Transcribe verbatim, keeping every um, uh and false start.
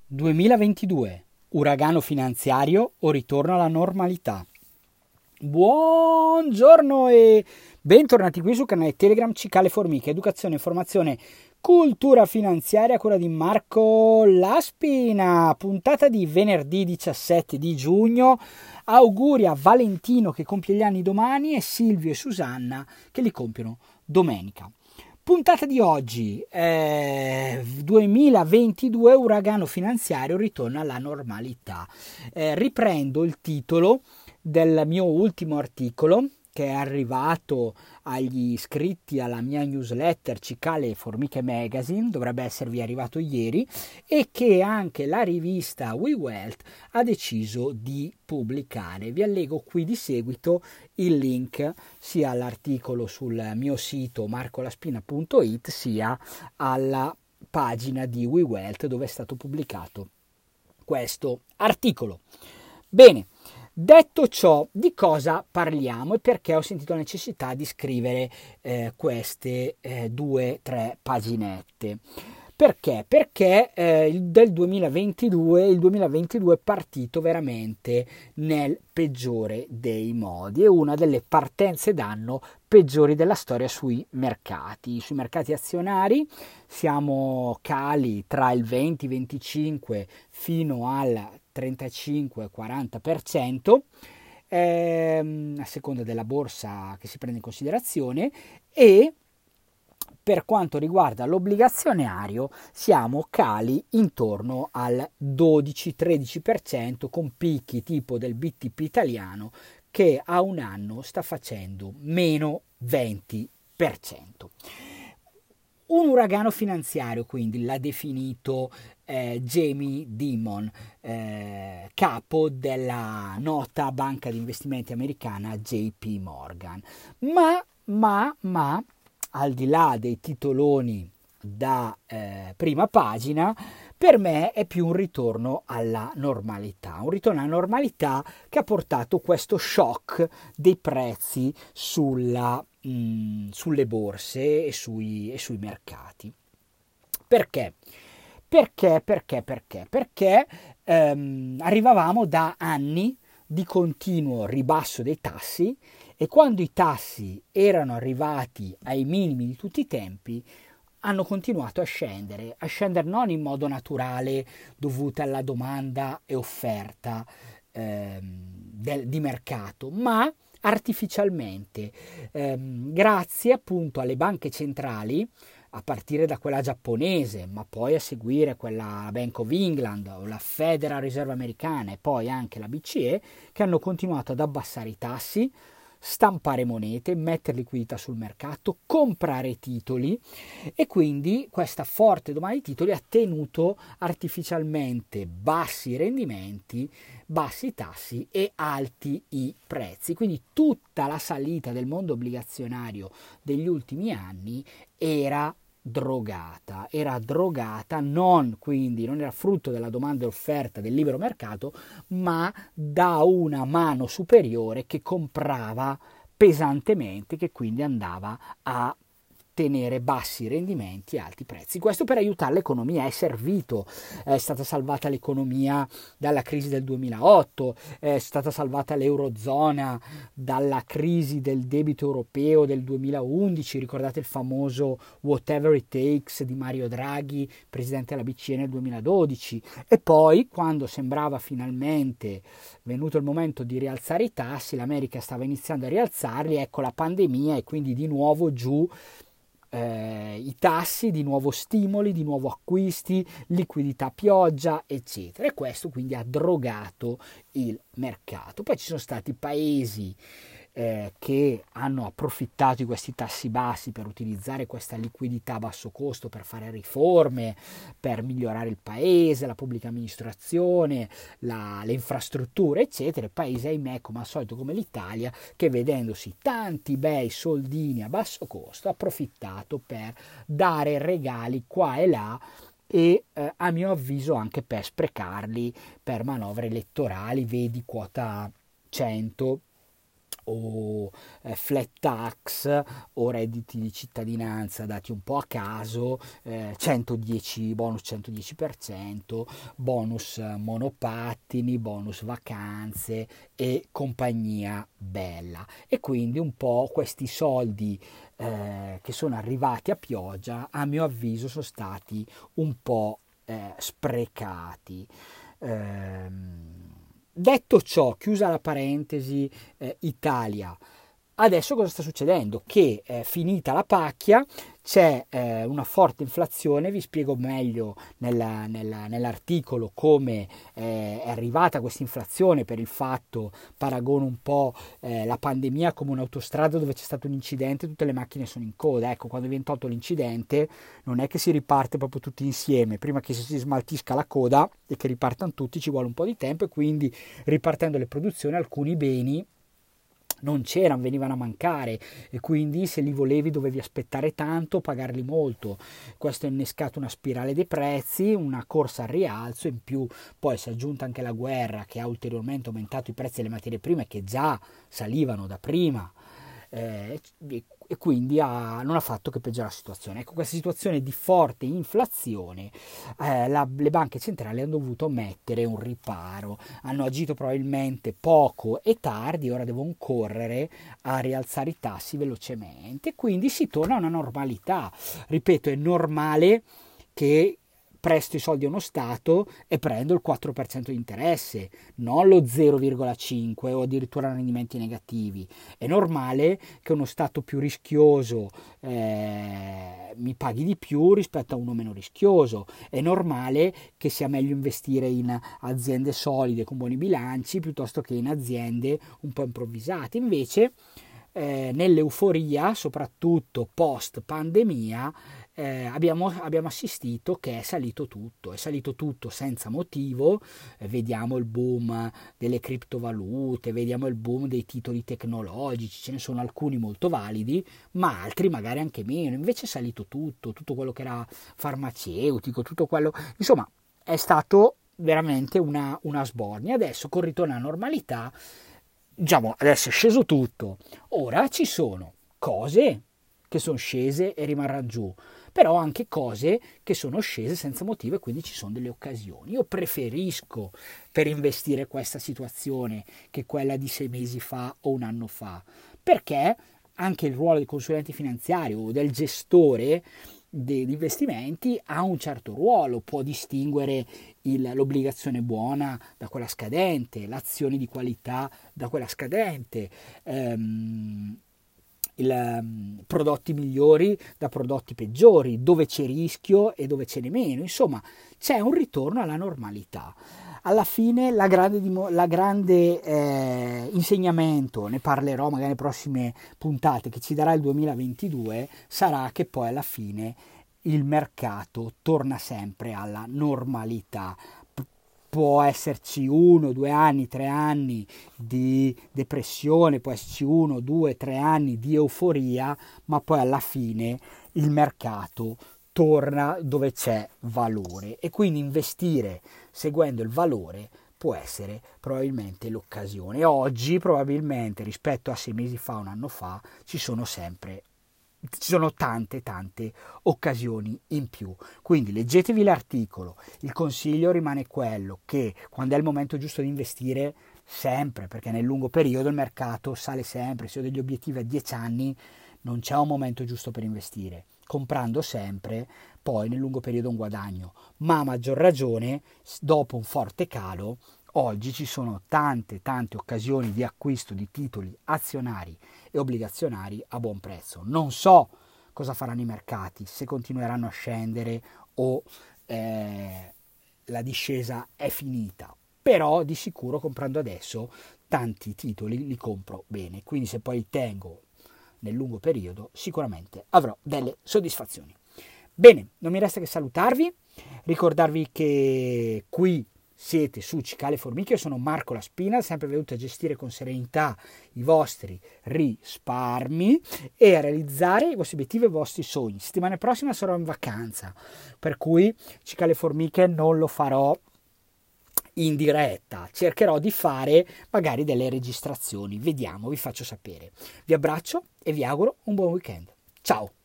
duemilaventidue, uragano finanziario o ritorno alla normalità? Buongiorno e bentornati qui sul canale Telegram Cicale Formiche, educazione, informazione, cultura finanziaria a cura di Marco Laspina, puntata di venerdì diciassette di giugno. Auguri a Valentino che compie gli anni domani e Silvio e Susanna che li compiono domenica. Puntata di oggi, eh, duemilaventidue, uragano finanziario, ritorna alla normalità. Eh, riprendo il titolo del mio ultimo articolo che è arrivato agli iscritti alla mia newsletter Cicale Formiche Magazine, dovrebbe esservi arrivato ieri, e che anche la rivista WeWealth ha deciso di pubblicare. Vi allego qui di seguito il link sia all'articolo sul mio sito marcolaspina punto it sia alla pagina di WeWealth dove è stato pubblicato questo articolo. Bene. Detto ciò, di cosa parliamo e perché ho sentito la necessità di scrivere eh, queste eh, due, tre paginette? Perché? Perché eh, il, del duemilaventidue, il duemilaventidue è partito veramente nel peggiore dei modi. È una delle partenze d'anno peggiori della storia sui mercati. Sui mercati azionari siamo cali tra il venti venticinque fino al trentacinque quaranta per cento ehm, a seconda della borsa che si prende in considerazione, e per quanto riguarda l'obbligazionario siamo cali intorno al dodici tredici per cento con picchi tipo del B T P italiano che a un anno sta facendo meno venti per cento. Un uragano finanziario, quindi, l'ha definito eh, Jamie Dimon, eh, capo della nota banca di investimenti americana J P Morgan. Ma, ma, ma, al di là dei titoloni da eh, prima pagina, per me è più un ritorno alla normalità, un ritorno alla normalità che ha portato questo shock dei prezzi sulla mh, sulle borse e sui, e sui mercati. Perché? Perché, perché, perché? Perché ehm, arrivavamo da anni di continuo ribasso dei tassi, e quando i tassi erano arrivati ai minimi di tutti i tempi hanno continuato a scendere, a scendere non in modo naturale dovuto alla domanda e offerta ehm, del, di mercato, ma artificialmente, ehm, grazie appunto alle banche centrali, a partire da quella giapponese, ma poi a seguire quella Bank of England o la Federal Reserve americana e poi anche la B C E, che hanno continuato ad abbassare i tassi, stampare monete, mettere liquidità sul mercato, comprare titoli, e quindi questa forte domanda di titoli ha tenuto artificialmente bassi rendimenti, bassi tassi e alti i prezzi. Quindi tutta la salita del mondo obbligazionario degli ultimi anni era drogata, era drogata non quindi non era frutto della domanda e offerta del libero mercato, ma da una mano superiore che comprava pesantemente, che quindi andava a tenere bassi rendimenti e alti prezzi. Questo per aiutare l'economia è servito, è stata salvata l'economia dalla crisi del duemilaotto, è stata salvata l'Eurozona dalla crisi del debito europeo del duemilaundici, ricordate il famoso whatever it takes di Mario Draghi, presidente della B C E nel duemiladodici, e poi quando sembrava finalmente venuto il momento di rialzare i tassi, l'America stava iniziando a rialzarli, ecco la pandemia e quindi di nuovo giù Eh, i tassi, di nuovo stimoli, di nuovo acquisti, liquidità a pioggia, eccetera, e questo quindi ha drogato il mercato. Poi ci sono stati paesi eh, che hanno approfittato di questi tassi bassi per utilizzare questa liquidità a basso costo per fare riforme, per migliorare il paese, la pubblica amministrazione, la, le infrastrutture, eccetera. E paesi, ahimè, come al solito, come l'Italia, che vedendosi tanti bei soldini a basso costo ha approfittato per dare regali qua e là e eh, a mio avviso anche per sprecarli per manovre elettorali, vedi quota cento o eh, flat tax o redditi di cittadinanza dati un po' a caso, eh, centodieci bonus centodieci per cento, bonus monopattini, bonus vacanze e compagnia bella. E quindi un po' questi soldi eh, che sono arrivati a pioggia, a mio avviso sono stati un po' eh, sprecati. Ehm, Detto ciò, chiusa la parentesi eh, Italia, adesso cosa sta succedendo? Che eh, finita la pacchia c'è eh, una forte inflazione, vi spiego meglio nella, nella, nell'articolo come eh, è arrivata questa inflazione per il fatto, paragono un po' eh, la pandemia come un'autostrada dove c'è stato un incidente e tutte le macchine sono in coda. Ecco, quando viene tolto l'incidente non è che si riparte proprio tutti insieme, prima che si smaltisca la coda e che ripartano tutti ci vuole un po' di tempo e quindi ripartendo le produzioni alcuni beni non c'erano, venivano a mancare e quindi se li volevi dovevi aspettare tanto, pagarli molto. Questo ha innescato una spirale dei prezzi, una corsa al rialzo, in più poi si è aggiunta anche la guerra che ha ulteriormente aumentato i prezzi delle materie prime che già salivano da prima. Eh, e quindi ha, non ha fatto che peggiorare la situazione. Ecco, questa situazione di forte inflazione, eh, la, le banche centrali hanno dovuto mettere un riparo, hanno agito probabilmente poco e tardi, ora devono correre a rialzare i tassi velocemente, quindi si torna a una normalità. Ripeto, è normale che presto i soldi a uno Stato e prendo il quattro per cento di interesse, non lo zero virgola cinque o addirittura rendimenti negativi. È normale che uno Stato più rischioso eh, mi paghi di più rispetto a uno meno rischioso. È normale che sia meglio investire in aziende solide con buoni bilanci piuttosto che in aziende un po' improvvisate. Invece eh, nell'euforia, soprattutto post pandemia, Eh, abbiamo, abbiamo assistito che è salito tutto, è salito tutto senza motivo, eh, vediamo il boom delle criptovalute, vediamo il boom dei titoli tecnologici, ce ne sono alcuni molto validi, ma altri magari anche meno, invece è salito tutto, tutto quello che era farmaceutico, tutto quello, insomma è stato veramente una, una sbornia. Adesso con ritorno alla normalità, diciamo, adesso è sceso tutto, ora ci sono cose che sono scese e rimarranno giù, però anche cose che sono scese senza motivo e quindi ci sono delle occasioni. Io preferisco per investire questa situazione che quella di sei mesi fa o un anno fa, perché anche il ruolo del consulente finanziario o del gestore degli investimenti ha un certo ruolo, può distinguere il, l'obbligazione buona da quella scadente, l'azione di qualità da quella scadente, ehm, Il, um, prodotti migliori da prodotti peggiori, dove c'è rischio e dove ce n'è meno. Insomma, c'è un ritorno alla normalità. Alla fine la grande, la grande eh, insegnamento, ne parlerò magari nelle prossime puntate, che ci darà il duemilaventidue, sarà che poi alla fine il mercato torna sempre alla normalità. Può esserci uno, due anni, tre anni di depressione, può esserci uno, due, tre anni di euforia, ma poi alla fine il mercato torna dove c'è valore e quindi investire seguendo il valore può essere probabilmente l'occasione. Oggi probabilmente rispetto a sei mesi fa, un anno fa, ci sono sempre ci sono tante tante occasioni in più, quindi leggetevi l'articolo. Il consiglio rimane quello che quando è il momento giusto di investire, sempre, perché nel lungo periodo il mercato sale sempre, se ho degli obiettivi a dieci anni non c'è un momento giusto per investire, comprando sempre poi nel lungo periodo un guadagno, ma a maggior ragione dopo un forte calo. Oggi ci sono tante tante occasioni di acquisto di titoli azionari e obbligazionari a buon prezzo. Non so cosa faranno i mercati, se continueranno a scendere o eh, la discesa è finita, però di sicuro comprando adesso tanti titoli li compro bene, quindi se poi li tengo nel lungo periodo sicuramente avrò delle soddisfazioni. Bene, non mi resta che salutarvi, ricordarvi che qui siete su Cicale Formiche, io sono Marco La Spina, sempre venuto a gestire con serenità i vostri risparmi e a realizzare i vostri obiettivi e i vostri sogni. Settimana prossima sarò in vacanza, per cui Cicale Formiche non lo farò in diretta, cercherò di fare magari delle registrazioni, vediamo, vi faccio sapere. Vi abbraccio e vi auguro un buon weekend. Ciao!